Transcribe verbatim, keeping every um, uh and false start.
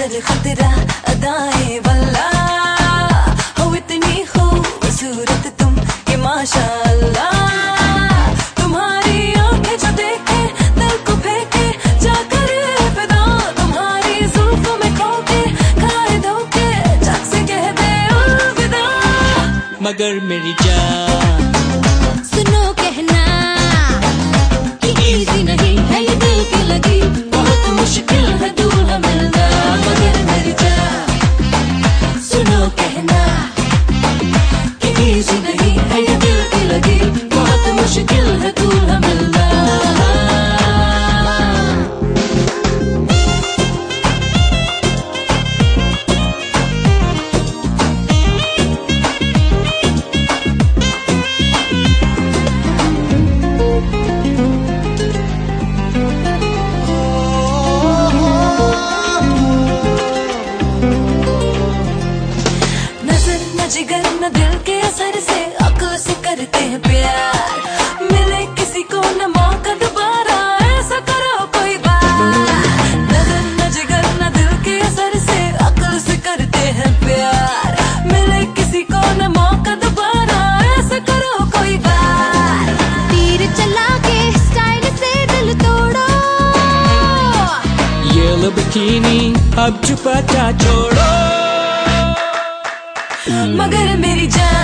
नजर खतरा अदाएं वल्ला हो इतनी खूबसूरत तुम कि माशाअल्लाह। तुम्हारी आंखें जो देखे दिल को फेंके जाकर फिदा, तुम्हारी जुल्फों में खो के खाए धोखे जाग से कह दे अलविदा। मगर मेरी जान सुनो कहना कि इजी नहीं है ये दिल की लगी, बहुत मुश्किल है दूल्हा मिलना। मगर मेरी जान सुनो कहना कि इजी नहीं है ये दिल की लगी, बहुत मुश्किल है दूल्हा मिलना। जिगर न दिल के असर से अक्ल से करते हैं प्यार, मिले किसी को न मौका दोबारा ऐसा करो कोई बार। नजर न जिगर न दिल के असर से अक्ल से करते हैं प्यार, मिले किसी को न मौका दोबारा ऐसा करो कोई बार। तीर चला के स्टाइल से दिल तोड़ो, ये लो बिकिनी अब छुपाता छोड़ो। मगर मेरी जान